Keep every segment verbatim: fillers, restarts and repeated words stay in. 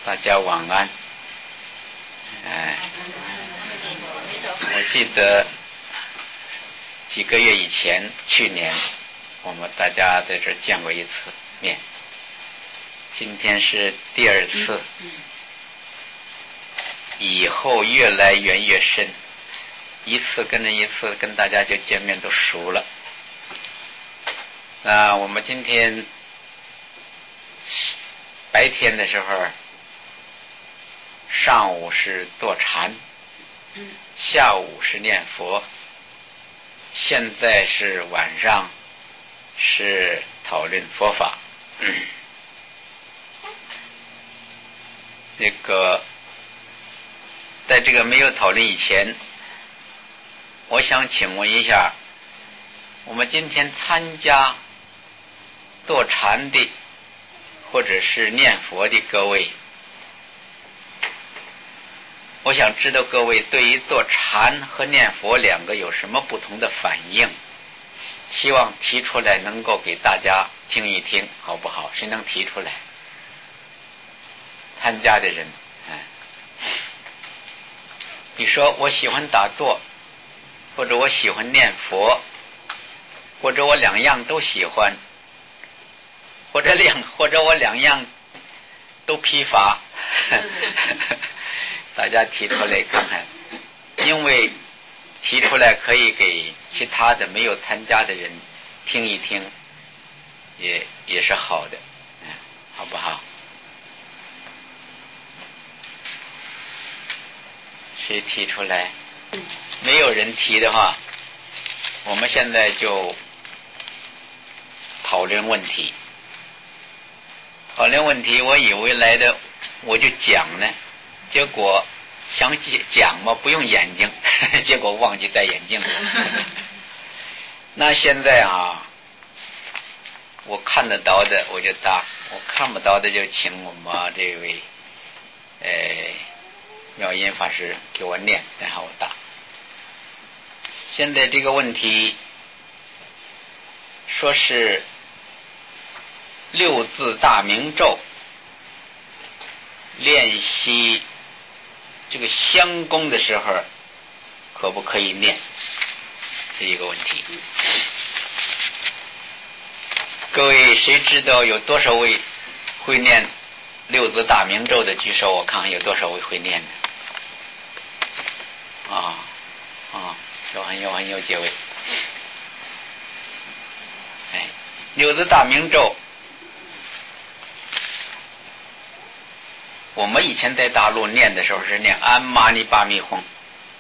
大家晚安。哎，我记得几个月以前，去年我们大家在这儿见过一次面，今天是第二次，以后越来缘越深，一次跟着一次跟大家就见面都熟了。那我们今天白天的时候，上午是坐禅，下午是念佛，现在是晚上是讨论佛法。那个在这个没有讨论以前，我想请问一下，我们今天参加坐禅的或者是念佛的各位，我想知道各位对于坐禅和念佛两个有什么不同的反应，希望提出来能够给大家听一听，好不好？谁能提出来？参加的人，嗯，比如说我喜欢打坐，或者我喜欢念佛，或者我两样都喜欢，或者两或者我两样都疲乏。大家提出来看看，因为提出来可以给其他的没有参加的人听一听，也也是好的，嗯，好不好？谁提出来？没有人提的话，我们现在就讨论问题。讨论问题，我以为来的我就讲呢，结果想讲嘛，不用眼睛，结果忘记戴眼镜了。那现在啊，我看得到的我就答，我看不到的就请我们这位呃妙音法师给我念，然后我答。现在这个问题说是六字大明咒练习这个相功的时候可不可以念，这一个问题。各位谁知道有多少位会念六字大明咒的举手，我看看有多少位会念的。啊啊，有很有很有几位。哎，六字大明咒我们以前在大陆念的时候是念安玛尼巴密吽，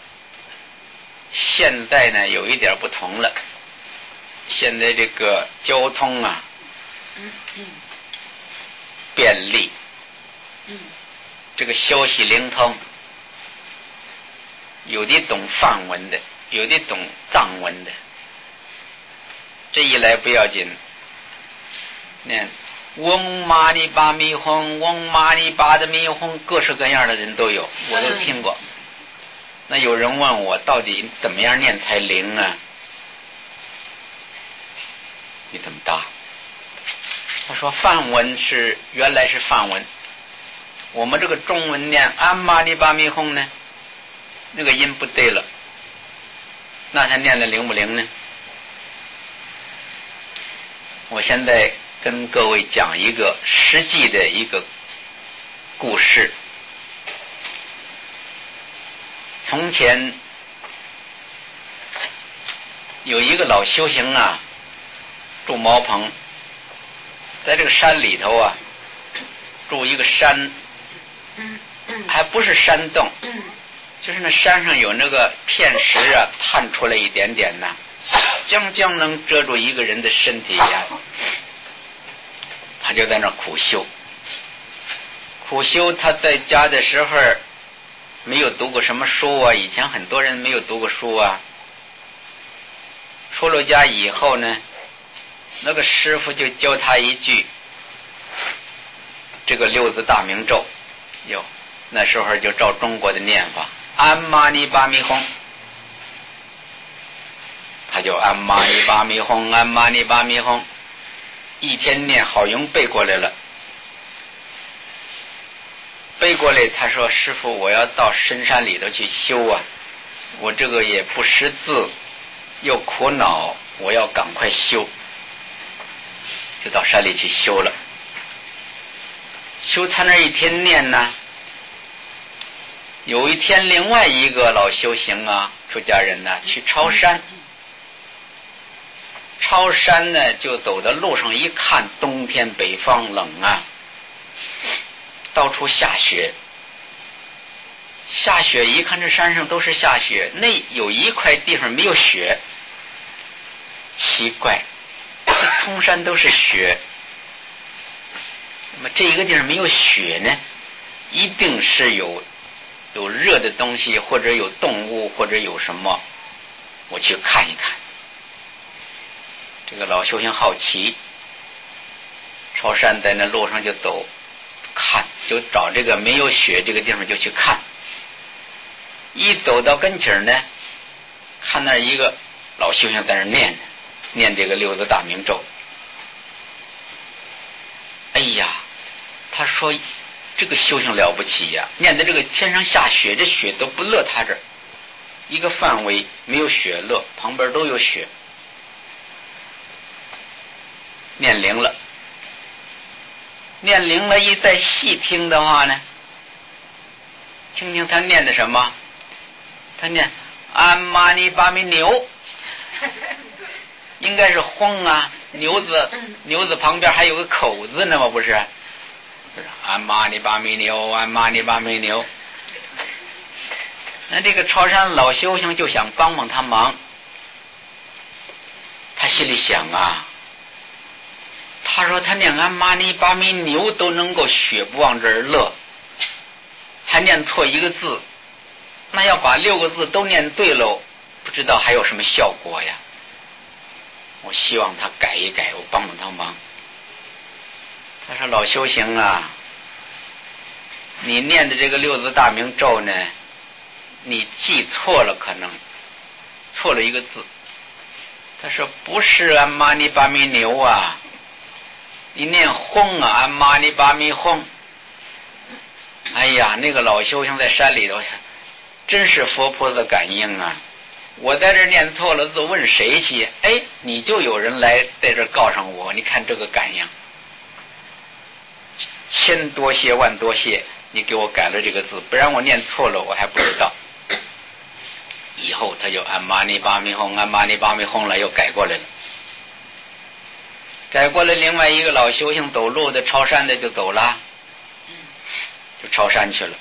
现在呢有一点不同了，现在这个交通啊便利，这个消息灵通，有的懂梵文的，有的懂藏文的，这一来不要紧，念嗡玛尼巴密吽，嗡玛尼巴的密吽，各式各样的人都有，我都听过。那有人问我到底怎么样念才灵啊？你怎么答？他说梵文是原来是梵文，我们这个中文念安玛尼巴密吽呢，那个音不对了，那他念的灵不灵呢？我现在跟各位讲一个实际的一个故事。从前有一个老修行啊，住茅棚，在这个山里头啊，住一个山，还不是山洞，就是那山上有那个片石啊，探出来一点点呢，将将能遮住一个人的身体呀。他就在那苦修，苦修。他在家的时候没有读过什么书啊，以前很多人没有读过书啊。出了家以后呢，那个师傅就教他一句这个六字大明咒，有那时候就照中国的念法，安玛尼巴密吽，他就安玛尼巴密吽，安玛尼巴密吽，一天念好容背过来了。背过来，他说师父，我要到深山里头去修啊，我这个也不识字，又苦恼，我要赶快修，就到山里去修了。修他那一天念呢，有一天另外一个老修行啊，出家人呢去超山，超山呢就走到路上一看，冬天北方冷啊，到处下雪，下雪一看这山上都是下雪，那有一块地方没有雪，奇怪，通山都是雪，那么这一个地方没有雪呢，一定是有有热的东西，或者有动物，或者有什么，我去看一看。这个老修行好奇，超山在那路上就走，看就找这个没有雪这个地方就去看。一走到跟前呢，看那一个老修行在那念念这个六字大明咒。哎呀，他说这个修行了不起呀，念的这个天上下雪，这雪都不落他这儿，一个范围没有雪落，旁边都有雪，念灵了。念灵了，一再细听的话呢，听听他念的什么，他念安玛尼巴米牛，应该是轰啊，牛子牛子旁边还有个口字呢嘛，不是？安玛尼巴米牛，安玛尼巴米牛。那这个超山老修行就想帮帮他忙，他心里想啊，他说他念安玛尼巴米牛都能够雪不往这儿落，还念错一个字，那要把六个字都念对喽，不知道还有什么效果呀。我希望他改一改，我帮帮他忙。他说老修行啊，你念的这个六字大明咒呢，你记错了，可能错了一个字。他说不是安玛尼巴米牛啊，你念轰啊，安玛尼巴米轰。哎呀，那个老修行在山里头真是佛菩萨感应啊，我在这念错了字，问谁去？哎，你就有人来在这告上我，你看这个感应，千多谢万多谢，你给我改了这个字，不然我念错了我还不知道。以后他就安玛尼巴米哄，安玛尼巴米哄了，又改过来了。改过来，另外一个老修行走路的超山的就走了，就超山去了。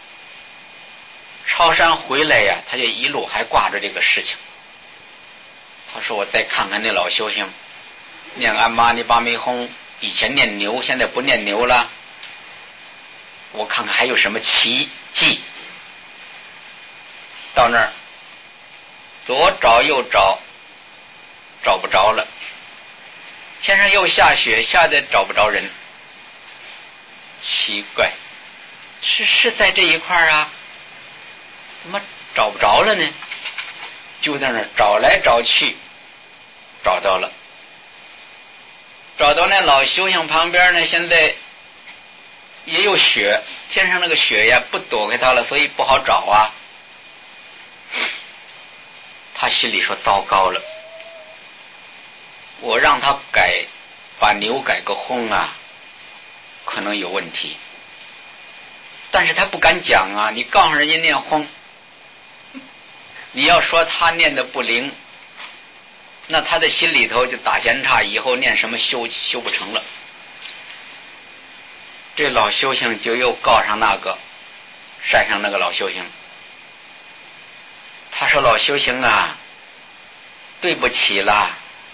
超山回来呀，他就一路还挂着这个事情。他说我再看看那老修行念安玛尼巴米哄，以前念牛，现在不念牛了，我看看还有什么奇迹。到那儿左找右找，找不着了，天上又下雪，下的找不着人，奇怪，是是在这一块啊，怎么找不着了呢？就在那儿找来找去，找到了，找到那老修行旁边呢，现在也有雪，天上那个雪呀不躲开它了，所以不好找啊。他心里说糟糕了，我让他改，把牛改个轰啊，可能有问题。但是他不敢讲啊，你告诉人家念轰，你要说他念的不灵，那他的心里头就打闲岔，以后念什么修修不成了。这老修行就又告上那个山上那个老修行，他说老修行啊，对不起啦，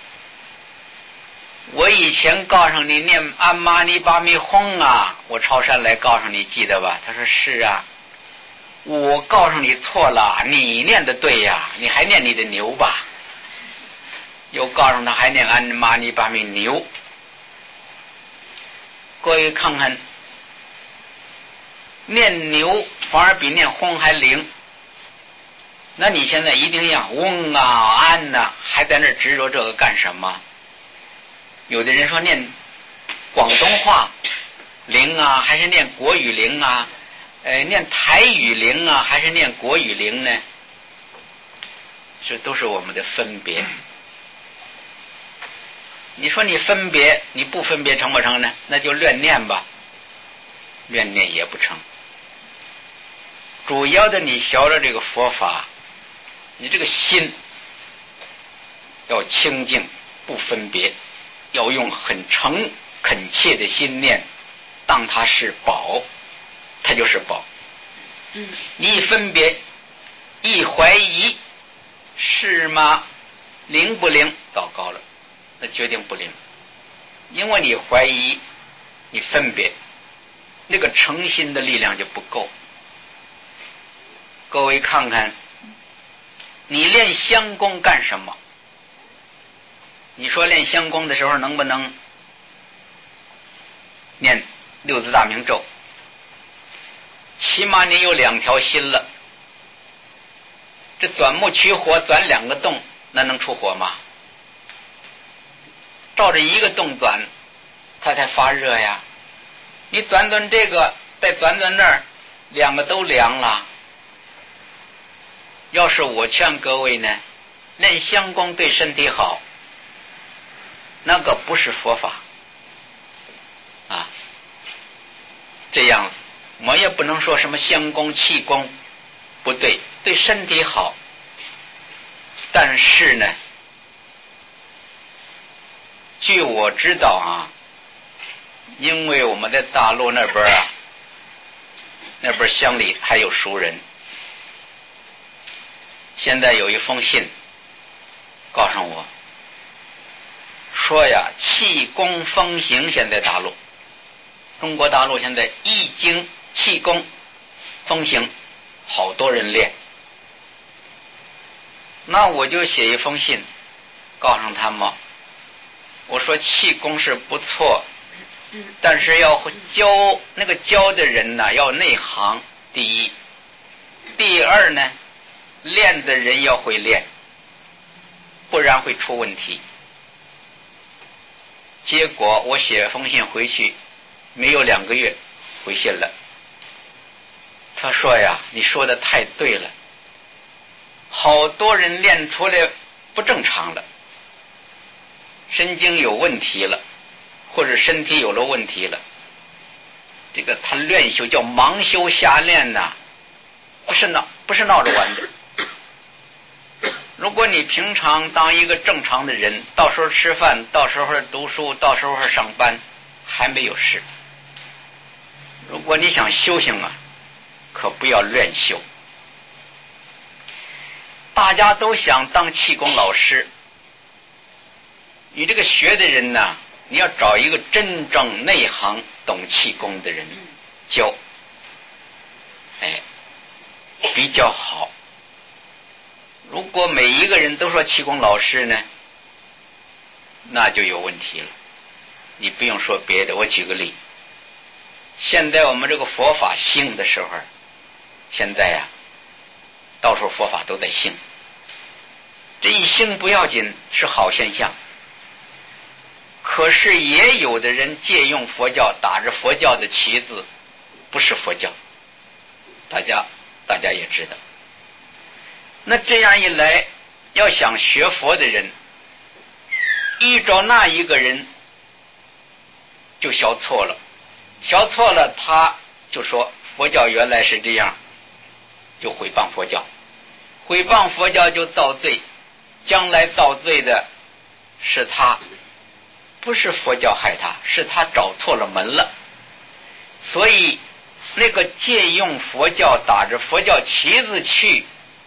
我以前告上你念安玛尼巴米哄啊，我超山来告上你，记得吧？他说是啊，我告上你错了，你念的对呀，你还念你的牛吧。又告上他还念安玛尼巴米牛。各位看看，念牛反而比念哄还灵。那你现在一定要嗡啊安呐、啊，还在那执着这个干什么？有的人说念广东话灵啊，还是念国语灵啊？ 呃，念台语灵啊，还是念国语灵呢？这都是我们的分别。你说你分别，你不分别成不成呢？那就乱念吧，乱念也不成。主要的，你学了这个佛法，你这个心要清净，不分别，要用很诚恳切的心念，当它是宝，它就是宝。 嗯， 你一分别，一怀疑，是吗？灵不灵？糟糕了，那决定不灵，因为你怀疑，你分别，那个诚心的力量就不够。各位看看，你练香功干什么？你说练香功的时候能不能念六字大明咒？起码你有两条心了。这钻木取火，钻两个洞，那能出火吗？照着一个洞钻，它才发热呀。你钻钻这个，再钻钻那儿，两个都凉了。要是我劝各位呢，练香功对身体好，那个不是佛法啊。这样我也不能说什么香功气功不对，对身体好，但是呢，据我知道啊，因为我们在大陆那边啊，那边乡里还有熟人，现在有一封信告诉我说呀，气功风行，现在大陆中国大陆现在易经气功风行，好多人练。那我就写一封信告诉他们，我说气功是不错，但是要教那个教的人呢要内行，第一。第二呢，练的人要会练，不然会出问题。结果我写封信回去，没有两个月回信了。他说呀，你说的太对了，好多人练出来不正常了，神经有问题了，或者身体有了问题了。这个他练修叫盲修瞎练呐，不是闹不是闹着玩的。如果你平常当一个正常的人，到时候吃饭，到时候读书，到时候上班，还没有事。如果你想修行啊，可不要乱修。大家都想当气功老师，你这个学的人呢，你要找一个真正内行懂气功的人教，哎，比较好。如果每一个人都说气功老师呢，那就有问题了。你不用说别的，我举个例，现在我们这个佛法兴的时候，现在呀、啊，到处佛法都在兴，这一兴不要紧，是好现象。可是也有的人借用佛教，打着佛教的旗子，不是佛教，大家大家也知道。那这样一来，要想学佛的人，遇着那一个人就学错了，学错了他就说佛教原来是这样，就毁谤佛教，毁谤佛教就造罪，将来造罪的是他，不是佛教害他，是他找错了门了。所以那个借用佛教打着佛教旗子去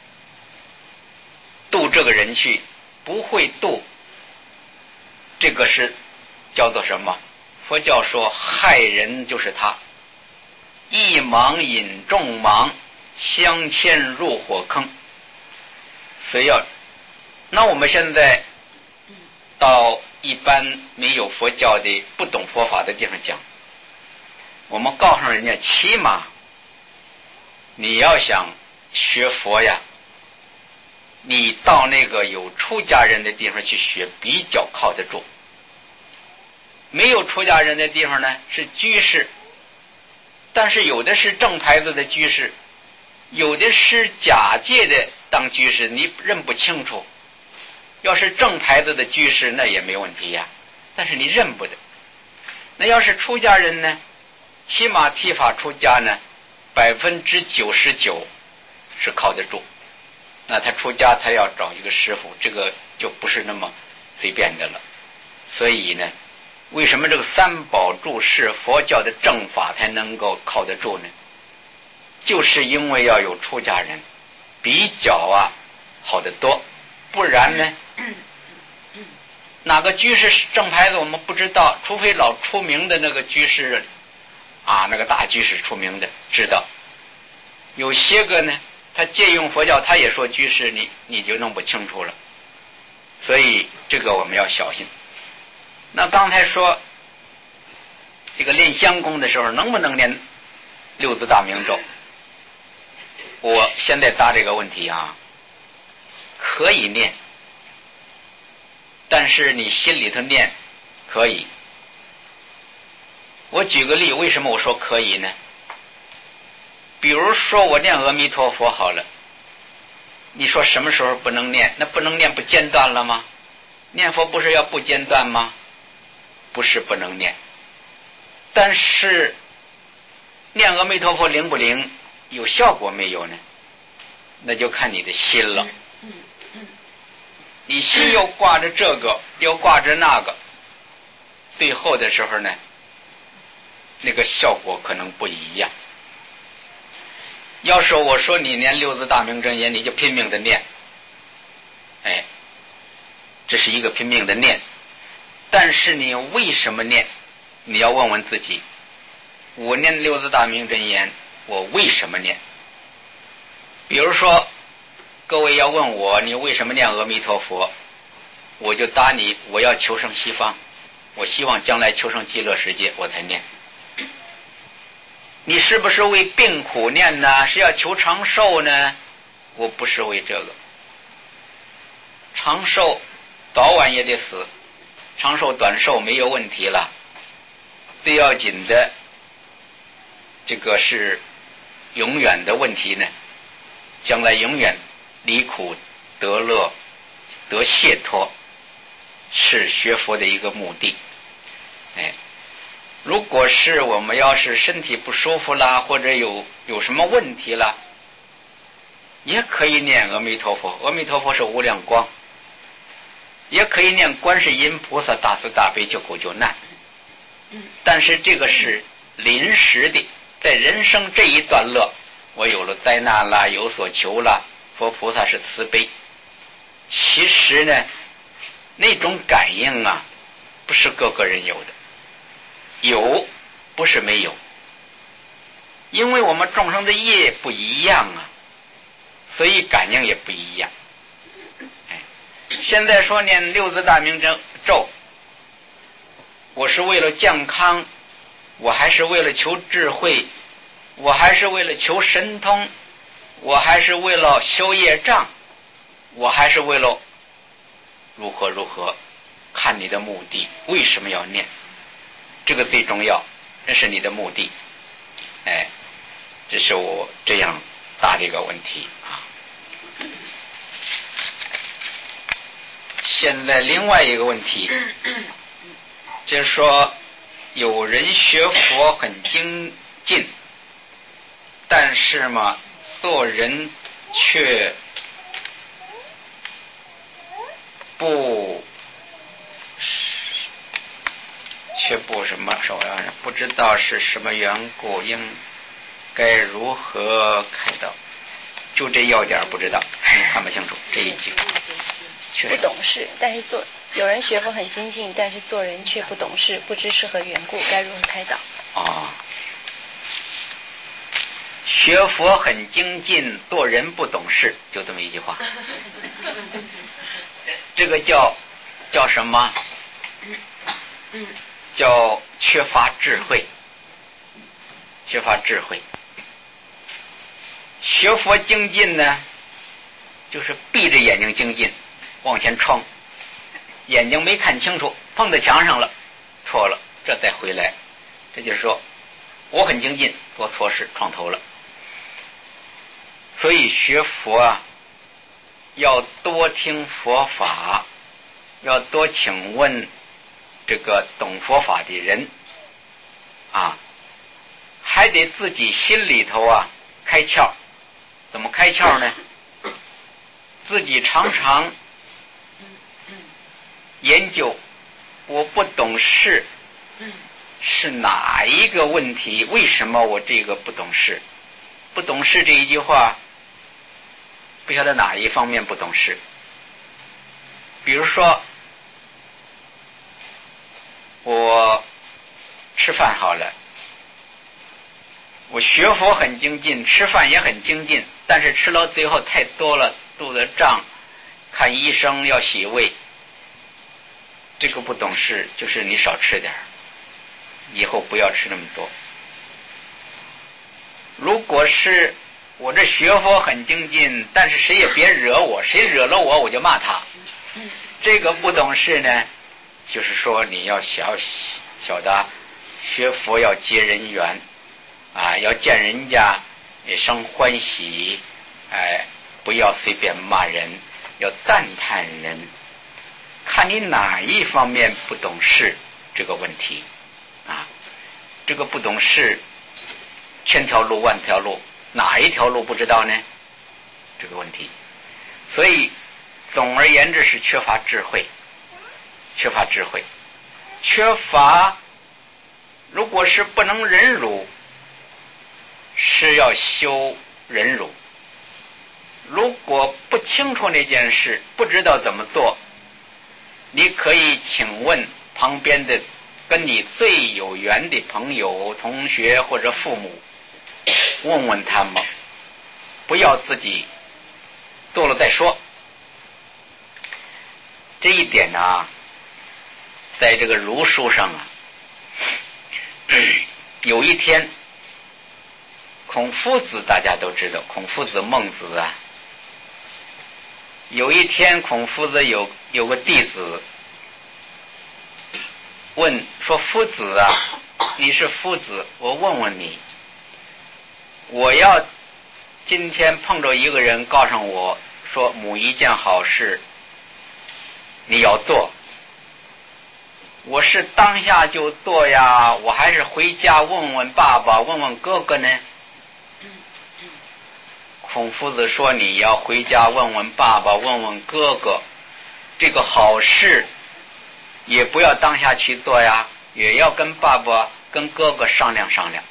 度这个人去，不会度，这个是叫做什么？佛教说害人就是他，一盲引众盲，相牵入火坑。所以要，那我们现在到一般没有佛教的不懂佛法的地方讲，我们告诉人家，起码你要想学佛呀，你到那个有出家人的地方去学比较靠得住。没有出家人的地方呢，是居士， 但是有的是正牌子的居士，有的是假借的当居士，你认不清楚。要是正牌子的居士那也没问题呀，但是你认不得。那要是出家人呢，起码剃发出家呢，百分之九十九是靠得住。那他出家他要找一个师傅，这个就不是那么随便的了。所以呢，为什么这个三宝住是佛教的正法才能够靠得住呢？就是因为要有出家人比较啊好得多，不然呢哪个居士是正牌子我们不知道，除非老出名的那个居士啊，那个大居士出名的知道。有些个呢他借用佛教他也说居士，你你就弄不清楚了。所以这个我们要小心。那刚才说这个练香功的时候能不能念六字大明咒，我现在答这个问题啊，可以念，但是你心里头念可以。我举个例，为什么我说可以呢？比如说我念阿弥陀佛好了，你说什么时候不能念？那不能念不间断了吗？念佛不是要不间断吗？不是不能念，但是念阿弥陀佛灵不灵，有效果没有呢？那就看你的心了。你心又挂着这个又挂着那个，最后的时候呢，那个效果可能不一样。要是我说你念六字大明真言，你就拼命的念，哎，这是一个拼命的念。但是你为什么念？你要问问自己，我念六字大明真言，我为什么念？比如说各位要问我你为什么念阿弥陀佛，我就答你，我要求生西方，我希望将来求生极乐世界，我才念。你是不是为病苦念呢？是要求长寿呢？我不是为这个。长寿早晚也得死，长寿短寿没有问题了，最要紧的这个是永远的问题呢，将来永远离苦得乐得解脱，是学佛的一个目的。哎，如果是我们要是身体不舒服啦，或者有有什么问题啦，也可以念阿弥陀佛。阿弥陀佛是无量光，也可以念观世音菩萨大慈大悲救苦救难。但是这个是临时的，在人生这一段落，我有了灾难啦，有所求啦，佛菩萨是慈悲。其实呢，那种感应啊，不是个个人有的，有不是没有，因为我们众生的业不一样啊，所以感应也不一样。哎，现在说念六字大明真咒，我是为了健康，我还是为了求智慧，我还是为了求神通，我还是为了消业障，我还是为了如何如何，看你的目的，为什么要念，这个最重要，这是你的目的。哎，这是我这样答这个问题啊。现在另外一个问题，就是说有人学佛很精进，但是嘛做人却不却不什么手要不知道是什么缘故，应该如何开导，就这要点不知道，你看不清楚这一句。 不懂事，但是做有人学佛很精进，但是做人却不懂事，不知是何缘故，该如何开导？ 哦，学佛很精进，做人不懂事，就这么一句话。这个叫叫什么？叫缺乏智慧，缺乏智慧。学佛精进呢，就是闭着眼睛精进，往前冲，眼睛没看清楚，碰到墙上了，错了，这再回来。这就是说我很精进，做错事撞头了。所以学佛啊，要多听佛法，要多请问这个懂佛法的人啊，还得自己心里头啊开窍。怎么开窍呢？自己常常研究，我不懂事是哪一个问题？为什么我这个不懂事？不懂事这一句话，不晓得哪一方面不懂事。比如说，我吃饭好了，我学佛很精进，吃饭也很精进，但是吃到最后太多了，肚子胀，看医生要洗胃。这个不懂事，就是你少吃点，以后不要吃那么多。如果是我这学佛很精进，但是谁也别惹我，谁惹了我我就骂他，这个不懂事呢，就是说你要晓晓得学佛要结人缘啊，要见人家也生欢喜，哎，不要随便骂人，要赞叹人。看你哪一方面不懂事这个问题啊，这个不懂事，千条路万条路，哪一条路不知道呢？这个问题。所以总而言之是缺乏智慧，缺乏智慧，缺乏。如果是不能忍辱，是要修忍辱。如果不清楚那件事，不知道怎么做，你可以请问旁边的跟你最有缘的朋友、同学或者父母，问问他们，不要自己做了再说。这一点呢、啊，在这个儒书上啊，有一天，孔夫子大家都知道，孔夫子、孟子啊。有一天，孔夫子有有个弟子问说：“夫子啊，你是夫子，我问问你，我要今天碰着一个人告诉我说某一件好事，你要做，我是当下就做呀，我还是回家问问爸爸，问问哥哥呢？”孔夫子说：“你要回家问问爸爸，问问哥哥，这个好事也不要当下去做呀，也要跟爸爸、跟哥哥商量商量。”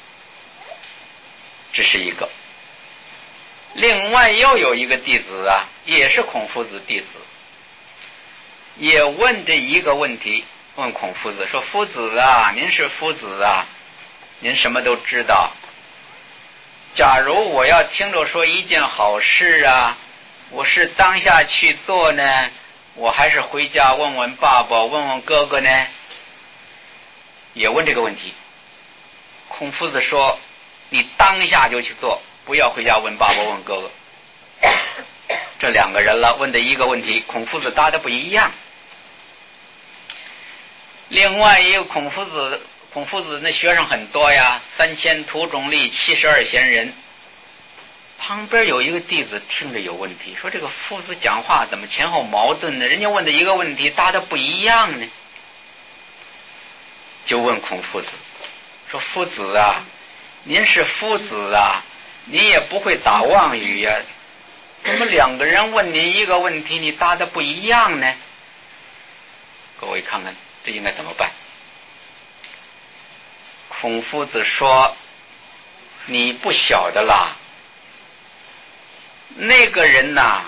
这是一个。另外又有一个弟子啊，也是孔夫子弟子，也问这一个问题，问孔夫子说：“夫子啊，您是夫子啊，您什么都知道。假如我要听着说一件好事啊，我是当下去做呢，我还是回家问问爸爸，问问哥哥呢？”也问这个问题。孔夫子说：“你当下就去做，不要回家问爸爸问哥哥。”这两个人了，问的一个问题，孔夫子答的不一样。另外一个孔夫子孔夫子那学生很多呀，三千徒种吏，七十二贤人。旁边有一个弟子听着有问题，说这个夫子讲话怎么前后矛盾呢？人家问的一个问题答的不一样呢。就问孔夫子说：“夫子啊，您是夫子啊，你也不会打妄语呀、啊，怎么两个人问您一个问题，你答的不一样呢？”各位看看这应该怎么办？孔夫子说：“你不晓得啦，那个人呐，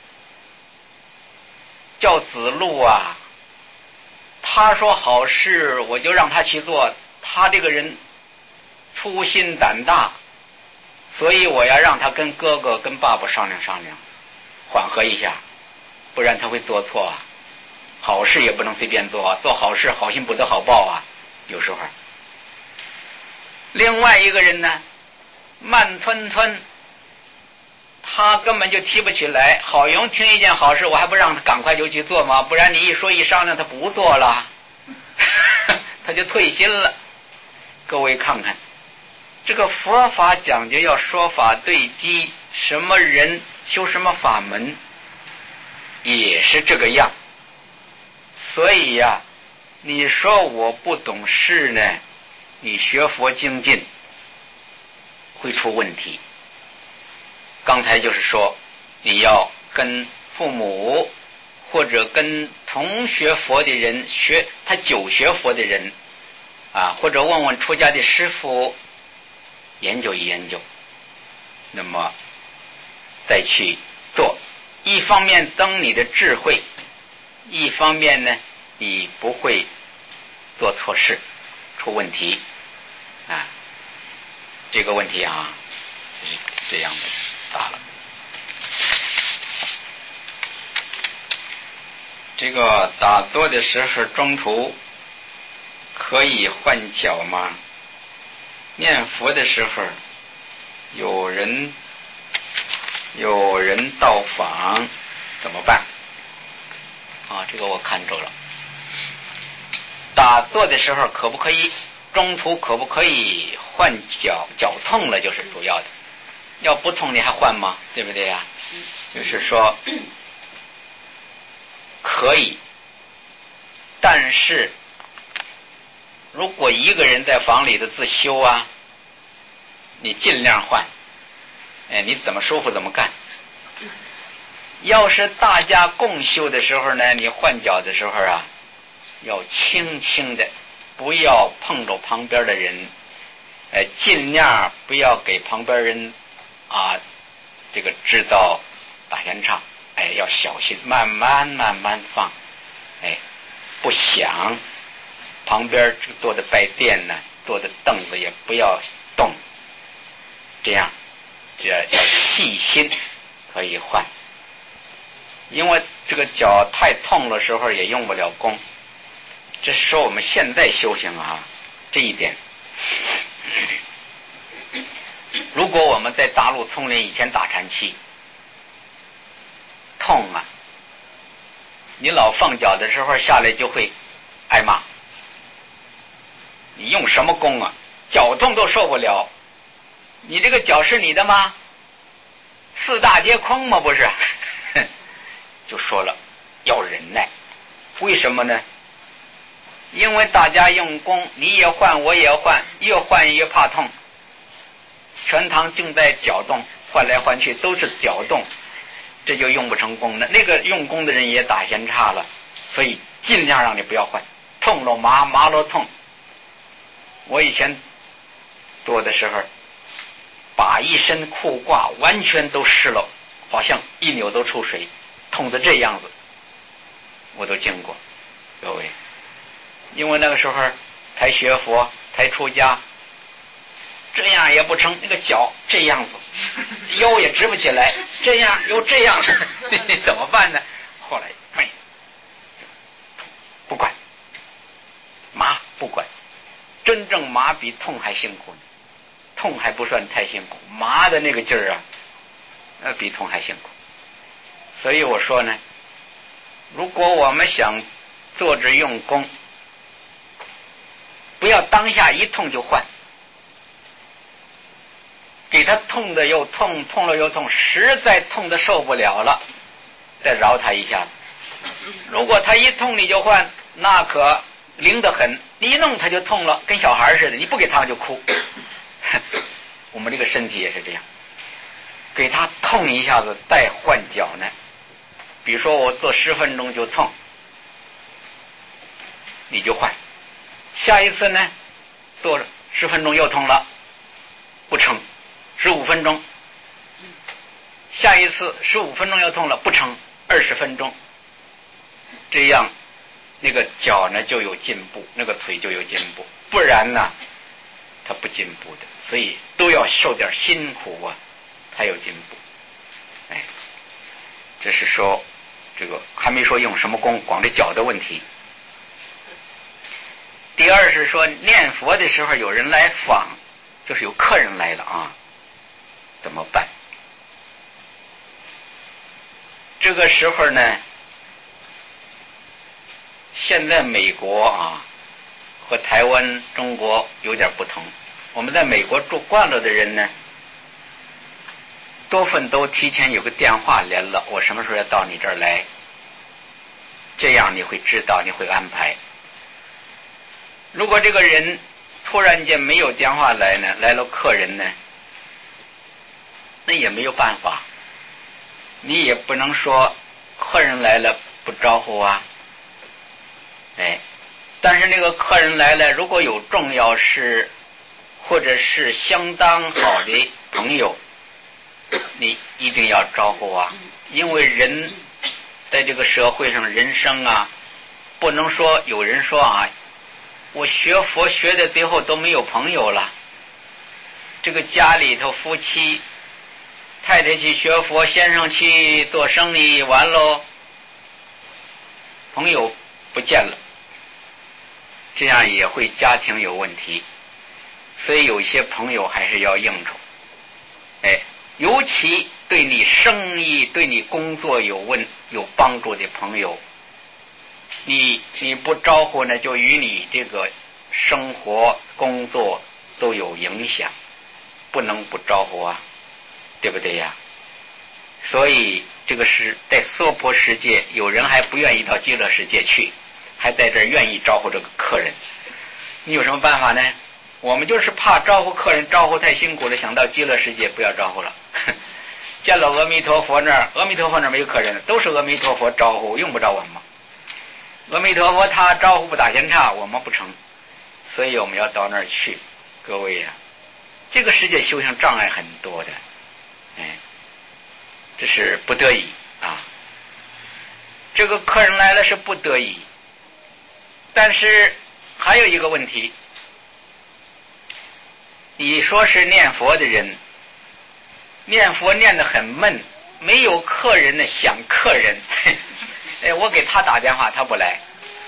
叫子路啊，他说好事我就让他去做，他这个人粗心胆大，所以我要让他跟哥哥跟爸爸商量商量，缓和一下，不然他会做错啊。好事也不能随便做啊，做好事好心不得好报啊，有时候。”另外一个人呢，慢吞吞，他根本就提不起来，好容易听一件好事，我还不让他赶快就去做吗？不然你一说一商量他不做了他就退心了。各位看看这个佛法讲究要说法对机，什么人修什么法门，也是这个样。所以呀、啊，你说我不懂事呢，你学佛精进会出问题。刚才就是说，你要跟父母或者跟同学佛的人学，他久学佛的人啊，或者问问出家的师父，研究一研究，那么再去做。一方面增你的智慧，一方面呢，你不会做错事，出问题啊。这个问题啊，是这样的大了。这个打坐的时候中途可以换脚吗？念佛的时候有人有人到访怎么办？啊，这个我看着了。打坐的时候可不可以中途可不可以换脚？脚痛了就是主要的，要不痛你还换吗？对不对呀、啊？就是说可以，但是如果一个人在房里的自修啊，你尽量换，哎，你怎么舒服怎么干。要是大家共修的时候呢，你换脚的时候啊，要轻轻的，不要碰着旁边的人，呃，尽量不要给旁边人啊这个制造打旋唱，哎，要小心，慢慢慢慢放，哎，不响。旁边坐的拜垫呢，坐的凳子也不要动，这样这要细心，可以换。因为这个脚太痛的时候也用不了功，这是说我们现在修行啊，这一点。如果我们在大陆丛林以前打禅期，痛啊，你老放脚的时候下来就会挨骂。你用什么功啊？脚痛都受不了，你这个脚是你的吗？四大皆空吗？不是。就说了要忍耐，为什么呢？因为大家用功，你也换我也换，越换越怕痛，全堂正在搅动，换来换去都是搅动，这就用不成功了。那个用功的人也打闲岔了，所以尽量让你不要换，痛了麻，麻了痛。我以前做的时候，把一身裤褂完全都湿了，好像一扭都出水，痛得这样子，我都经过。各位，因为那个时候才学佛，才出家，这样也不成，那个脚这样子，腰也直不起来，这样又这样，怎么办呢？后来哎，不管麻不管，真正麻比痛还辛苦呢，痛还不算太辛苦，麻的那个劲儿啊，那比痛还辛苦。所以我说呢，如果我们想坐着用功，不要当下一痛就换，给他痛的又痛，痛了又痛，实在痛的受不了了，再饶他一下子。如果他一痛你就换，那可灵得很，你一弄他就痛了，跟小孩似的，你不给他就哭。我们这个身体也是这样，给他痛一下子再换脚呢。比如说我做十分钟就痛，你就换。下一次呢，做十分钟又痛了，不成，十五分钟。下一次十五分钟又痛了，不成，二十分钟。这样，那个脚呢就有进步，那个腿就有进步。不然呢，它不进步的。所以都要受点辛苦啊，才有进步。哎，这是说这个还没说用什么功，光这脚的问题。第二是说念佛的时候有人来访，就是有客人来了啊，怎么办？这个时候呢，现在美国啊和台湾、中国有点不同。 我们在美国住惯了的人呢，多份都提前有个电话联络，我什么时候要到你这儿来，这样你会知道，你会安排。如果这个人突然间没有电话来呢，来了客人呢，那也没有办法，你也不能说客人来了不招呼啊，哎，但是那个客人来了，如果有重要事或者是相当好的朋友，你一定要招呼啊，因为人在这个社会上人生啊，不能说有人说啊，我学佛学的最后都没有朋友了，这个家里头夫妻太太去学佛，先生去做生意，完喽朋友不见了，这样也会家庭有问题。所以有些朋友还是要应酬，哎，尤其对你生意对你工作有问有帮助的朋友，你你不招呼呢，就与你这个生活工作都有影响，不能不招呼啊，对不对呀？所以这个是在娑婆世界，有人还不愿意到极乐世界去，还在这儿愿意招呼这个客人，你有什么办法呢？我们就是怕招呼客人招呼太辛苦了，想到极乐世界不要招呼了。见了阿弥陀佛那儿，阿弥陀佛那儿没有客人，都是阿弥陀佛招呼，用不着我们。阿弥陀佛他招呼不打闲岔，我们不成，所以我们要到那儿去。各位呀、啊，这个世界修行障碍很多的，哎，这是不得已啊。这个客人来了是不得已，但是还有一个问题，你说是念佛的人，念佛念得很闷，没有客人呢，想客人，哎，我给他打电话他不来，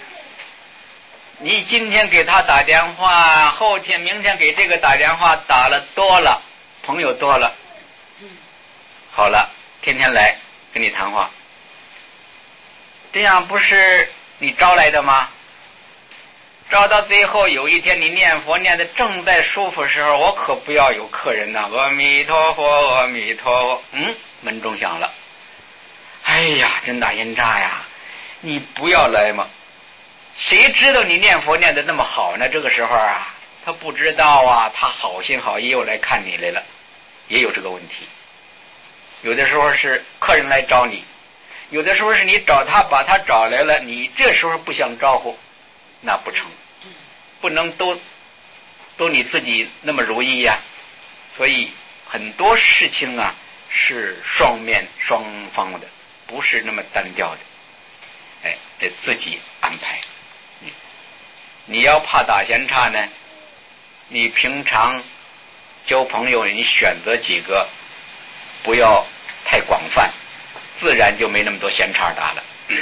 你今天给他打电话，后天明天给这个打电话，打了多了，朋友多了，好了，天天来跟你谈话，这样不是你招来的吗？招到最后有一天你念佛念得正在舒服时候，我可不要有客人呐、啊！阿弥陀佛，阿弥陀佛。嗯，门钟响了。哎呀，真打阴差呀！你不要来嘛！谁知道你念佛念得那么好呢？这个时候啊，他不知道啊，他好心好意又来看你来了，也有这个问题。有的时候是客人来找你，有的时候是你找他把他找来了，你这时候不想招呼，那不成，不能都都你自己那么如意呀、啊。所以很多事情啊是双面双方的，不是那么单调的，哎，得自己安排。嗯，你要怕打闲岔呢，你平常交朋友，你选择几个，不要太广泛，自然就没那么多闲岔打了。嗯，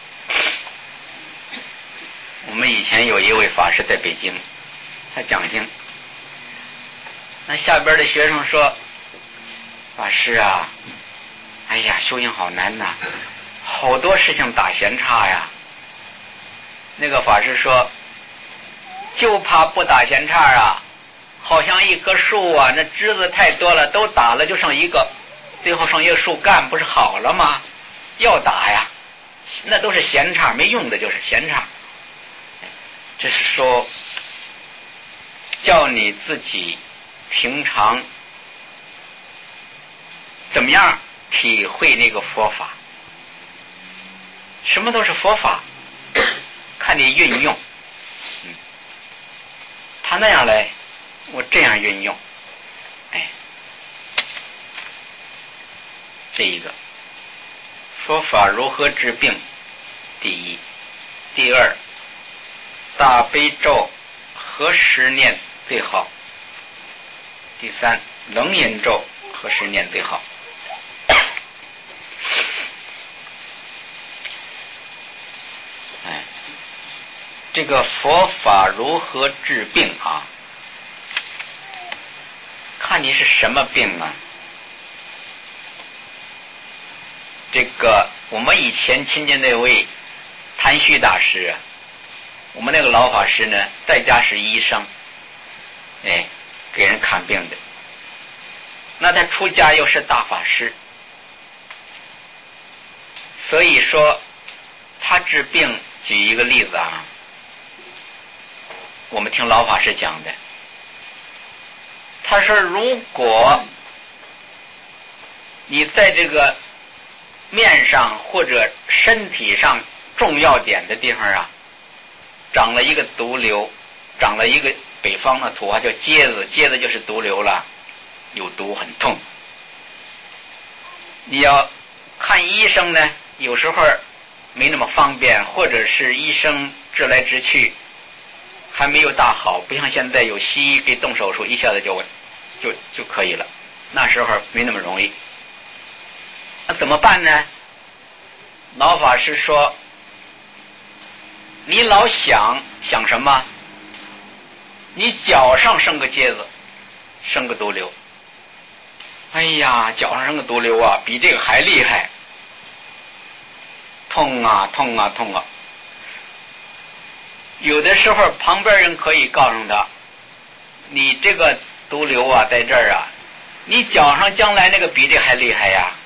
我们以前有一位法师在北京，他讲经，那下边的学生说：“法师啊，哎呀，修行好难呐，好多事情打闲岔呀。”那个法师说：“就怕不打闲岔啊，好像一棵树啊，那枝子太多了，都打了就剩一个，最后剩一个树干，不是好了吗？要打呀，那都是闲岔，没用的就是闲岔。”这是说叫你自己平常怎么样体会那个佛法，什么都是佛法，看你运用。嗯，他那样来，我这样运用，哎，这一个佛法如何治病，第一。第二，大悲咒何时念最好？第三，楞严咒何时念最好？哎，这个佛法如何治病啊？看你是什么病啊？这个我们以前亲近那位谭旭大师啊，我们那个老法师呢，在家是医生，哎， 给人看病的。那他出家又是大法师，所以说他治病，举一个例子啊，我们听老法师讲的，他说如果你在这个面上或者身体上重要点的地方啊，长了一个毒瘤，长了一个北方的土话叫疖子，疖子就是毒瘤了，有毒很痛。你要看医生呢，有时候没那么方便，或者是医生治来治去还没有大好，不像现在有西医给动手术一下子就就就可以了，那时候没那么容易。那怎么办呢？老法师说，你老想想什么？你脚上生个疖子，生个毒瘤，哎呀，脚上生个毒瘤啊，比这个还厉害，痛啊痛啊痛啊！有的时候旁边人可以告诉他，你这个毒瘤啊在这儿啊，你脚上将来那个比这还厉害呀。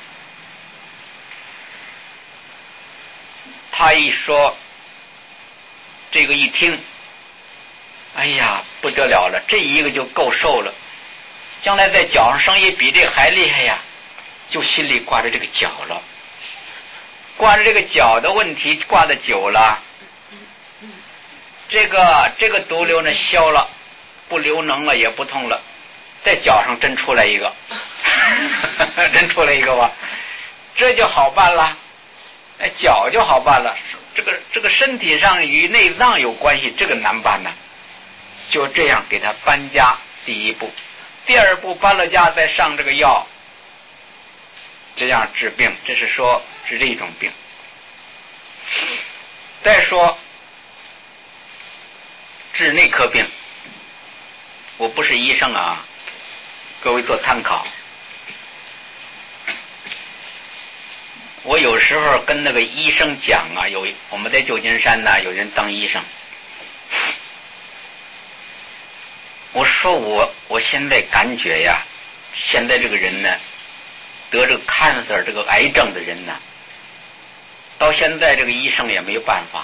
他一说，这个一听，哎呀不得了了，这一个就够受了，将来在脚上生意比这还厉害呀，就心里挂着这个脚了，挂着这个脚的问题挂的久了，这个这个毒瘤呢消了，不流脓了也不痛了，在脚上真出来一个真出来一个吧，这就好办了，哎，脚就好办了。这个这个身体上与内脏有关系，这个难办呢。就这样给他搬家，第一步，第二步搬了家再上这个药，这样治病，这是说治这种病。再说治内科病，我不是医生啊，各位做参考。我有时候跟那个医生讲啊，有我们在旧金山呢，有人当医生，我说我我现在感觉呀，现在这个人呢，得这个 cancer 这个癌症的人呢，到现在这个医生也没有办法。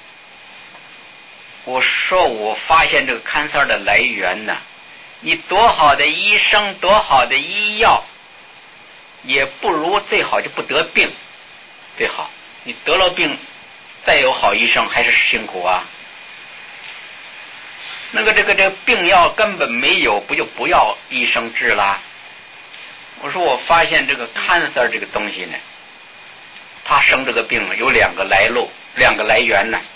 我说我发现这个 cancer 的来源呢，你多好的医生，多好的医药，也不如最好就不得病最好。你得了病，再有好医生还是辛苦啊。那个这个这个病药根本没有，不就不要医生治啦？我说我发现这个 cancer 这个东西呢，他生这个病有两个来路，两个来源呢。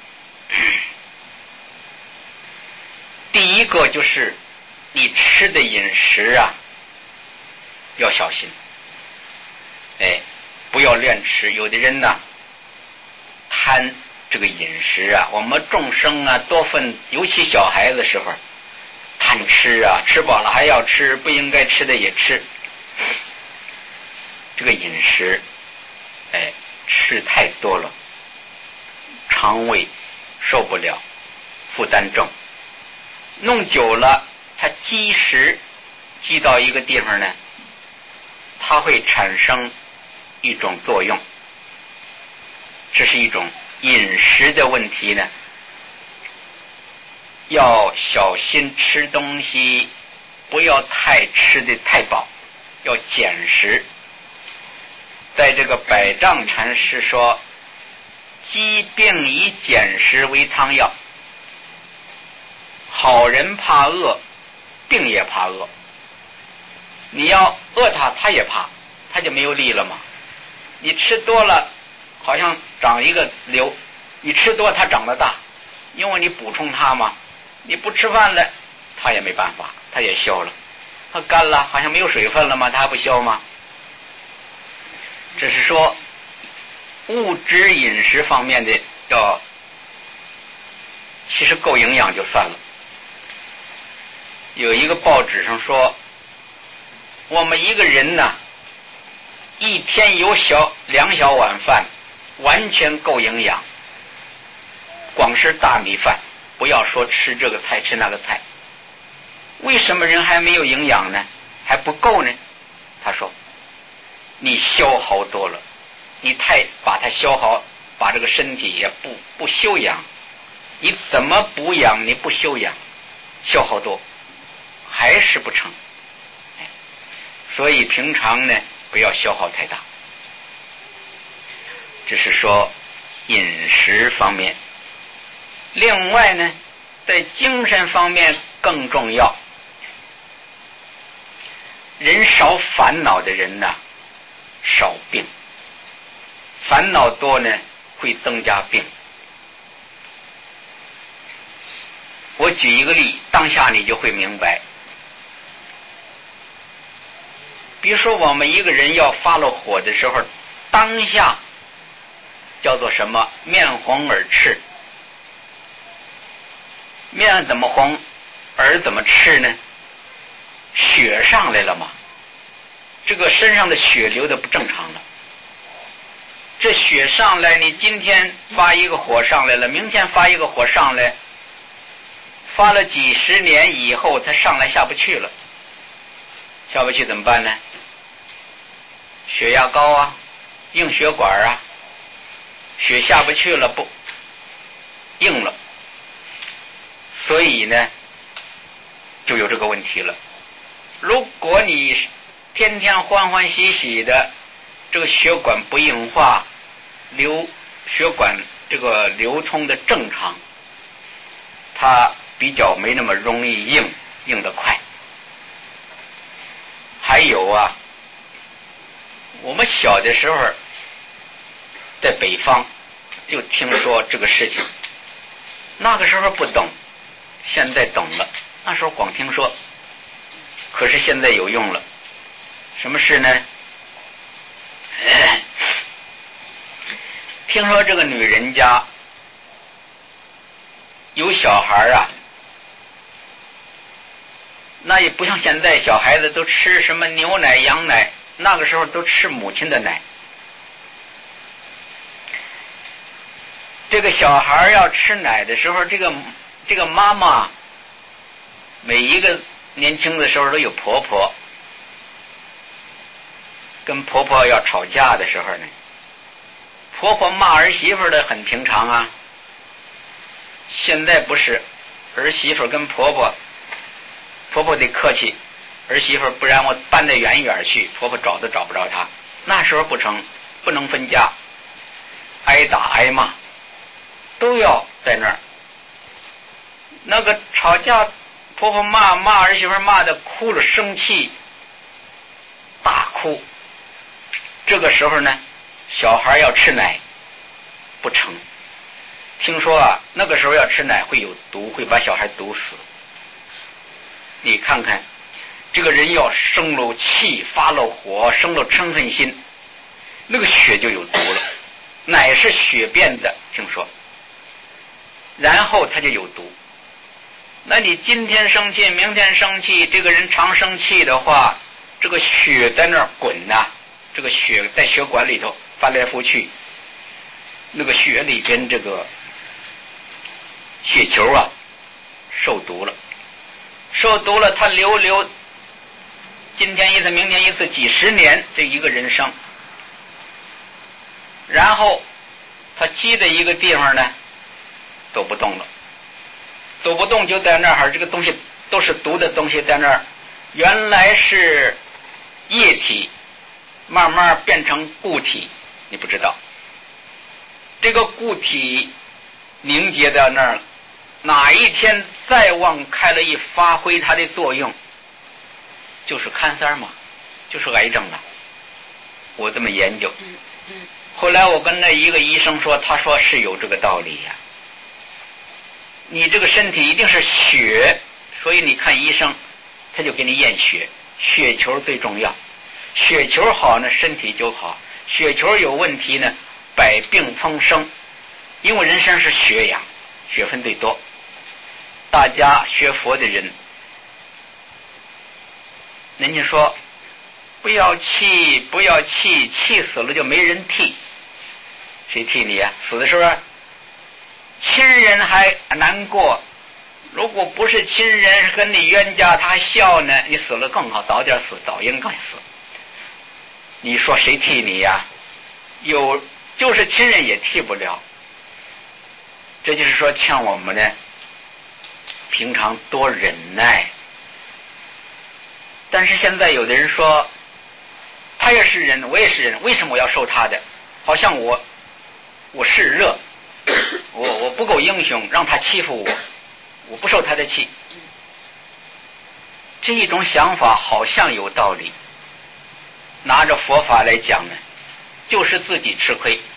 第一个就是你吃的饮食啊，要小心，哎，不要乱吃。有的人呢，贪这个饮食啊，我们众生啊，多分，尤其小孩子的时候，贪吃啊，吃饱了还要吃，不应该吃的也吃。这个饮食，哎，吃太多了，肠胃受不了，负担重。弄久了，它积食积到一个地方呢，它会产生一种作用，这是一种饮食的问题呢。要小心吃东西，不要太吃的太饱，要减食。在这个百丈禅师说，疾病以减食为汤药。好人怕饿，病也怕饿。你要饿他，他也怕，他就没有力了嘛。你吃多了，好像长一个瘤，你吃多它长得大，因为你补充它嘛。你不吃饭了，它也没办法，它也消了。它干了，好像没有水分了吗？它还不消吗？这是说物质饮食方面的要，其实够营养就算了。有一个报纸上说，我们一个人呢，一天有小两小碗饭，完全够营养。光是大米饭，不要说吃这个菜吃那个菜， 为什么人还没有营养呢？还不够呢？他说你消耗多了，你太把它消耗，把这个身体也不不修养，你怎么补养你不修养，消耗多还是不成。所以平常呢不要消耗太大。这是说饮食方面。另外呢，在精神方面更重要。人少烦恼的人呢，少病；烦恼多呢，会增加病。我举一个例，当下你就会明白。比如说，我们一个人要发了火的时候，当下叫做什么？面红耳赤。面怎么红，耳怎么赤呢？血上来了嘛，这个身上的血流的不正常了。这血上来，你今天发一个火上来了，明天发一个火上来，发了几十年以后，它上来下不去了。下不去怎么办呢？血压高啊，硬血管啊，血下不去了，不硬了，所以呢就有这个问题了。如果你天天欢欢喜喜的，这个血管不硬化，流血管这个流通的正常，它比较没那么容易硬，硬得快。还有啊，我们小的时候在北方就听说这个事情，那个时候不懂，现在懂了，那时候光听说，可是现在有用了。什么事呢？听说这个女人家有小孩啊，那也不像现在小孩子都吃什么牛奶羊奶，那个时候都吃母亲的奶。这个小孩要吃奶的时候，这个这个妈妈每一个年轻的时候都有婆婆，跟婆婆要吵架的时候呢，婆婆骂儿媳妇的很平常啊。现在不是，儿媳妇跟婆婆，婆婆得客气，儿媳妇不然我搬得远远去，婆婆找都找不着她。那时候不成，不能分家，挨打挨骂都要在那儿。那个吵架，婆婆骂骂儿媳妇骂的哭了，生气大哭。这个时候呢，小孩要吃奶不成。听说啊，那个时候要吃奶会有毒，会把小孩毒死。你看看，这个人要生了气，发了火，生了嗔恨心，那个血就有毒了。奶是血变的，听说，然后他就有毒。那你今天生气，明天生气，这个人常生气的话，这个血在那儿滚呐、啊，这个血在血管里头翻来覆去，那个血里边这个血球啊受毒了，受毒了，他流流，今天一次，明天一次，几十年这一个人生，然后他积的一个地方呢走不动了，走不动就在那儿，这个东西都是毒的东西在那儿，原来是液体，慢慢变成固体，你不知道。这个固体凝结在那儿，哪一天再往开了一发挥它的作用，就是肝三嘛，就是癌症了。我这么研究，后来我跟那一个医生说，他说是有这个道理呀、啊。你这个身体一定是血，所以你看医生他就给你验血，血球最重要，血球好呢身体就好，血球有问题呢百病丛生。因为人生是血养，血分最多，大家学佛的人，人家说不要气不要气，气死了就没人替，谁替你啊？死的时候亲人还难过， 如果不是亲人跟你冤家，他还笑呢，你死了更好，早点死，早应该死。你说谁替你呀？有就是亲人也替不了。这就是说像我们呢平常多忍耐。但是现在有的人说他也是人，我也是人，为什么我要受他的？好像我我是热，我我不够英雄，让他欺负我，我不受他的气。这一种想法好像有道理，拿着佛法来讲呢，就是自己吃亏。